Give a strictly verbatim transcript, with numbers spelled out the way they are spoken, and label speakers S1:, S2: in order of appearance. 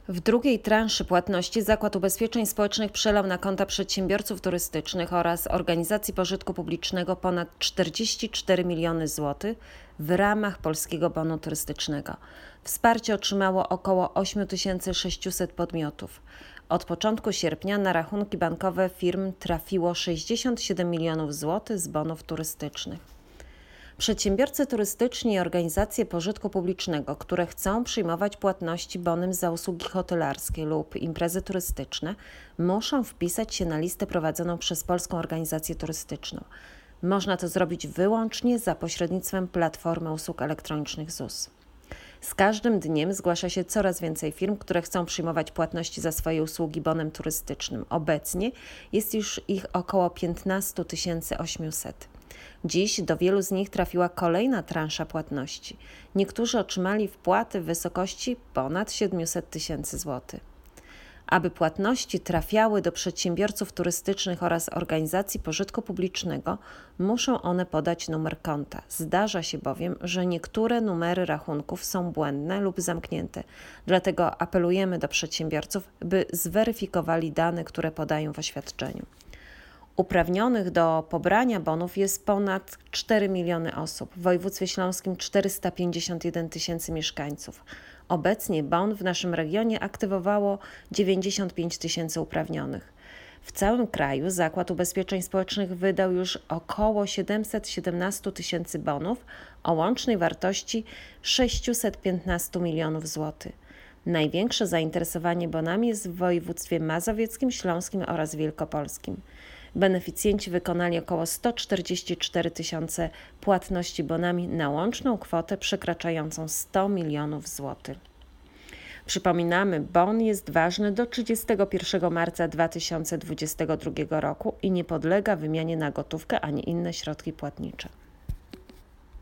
S1: W drugiej transzy płatności Zakład Ubezpieczeń Społecznych przelał na konta przedsiębiorców turystycznych oraz organizacji pożytku publicznego ponad czterdzieści cztery miliony złotych w ramach Polskiego Bonu Turystycznego. Wsparcie otrzymało około osiem tysięcy sześćset podmiotów. Od początku sierpnia na rachunki bankowe firm trafiło sześćdziesiąt siedem milionów złotych z bonów turystycznych. Przedsiębiorcy turystyczni i organizacje pożytku publicznego, które chcą przyjmować płatności bonem za usługi hotelarskie lub imprezy turystyczne, muszą wpisać się na listę prowadzoną przez Polską Organizację Turystyczną. Można to zrobić wyłącznie za pośrednictwem Platformy Usług Elektronicznych Z U S. Z każdym dniem zgłasza się coraz więcej firm, które chcą przyjmować płatności za swoje usługi bonem turystycznym. Obecnie jest już ich około piętnaście tysięcy osiemset. Dziś do wielu z nich trafiła kolejna transza płatności. Niektórzy otrzymali wpłaty w wysokości ponad siedemset tysięcy złotych. Aby płatności trafiały do przedsiębiorców turystycznych oraz organizacji pożytku publicznego, muszą one podać numer konta. Zdarza się bowiem, że niektóre numery rachunków są błędne lub zamknięte. Dlatego apelujemy do przedsiębiorców, by zweryfikowali dane, które podają w oświadczeniu. Uprawnionych do pobrania bonów jest ponad cztery miliony osób, w województwie śląskim czterysta pięćdziesiąt jeden tysięcy mieszkańców. Obecnie bon w naszym regionie aktywowało dziewięćdziesiąt pięć tysięcy uprawnionych. W całym kraju Zakład Ubezpieczeń Społecznych wydał już około siedemset siedemnaście tysięcy bonów o łącznej wartości sześćset piętnaście milionów złotych. Największe zainteresowanie bonami jest w województwie mazowieckim, śląskim oraz wielkopolskim. Beneficjenci wykonali około sto czterdzieści cztery tysiące płatności bonami na łączną kwotę przekraczającą sto milionów złotych. Przypominamy, bon jest ważny do trzydziestego pierwszego marca dwa tysiące dwudziestego drugiego roku i nie podlega wymianie na gotówkę ani inne środki płatnicze.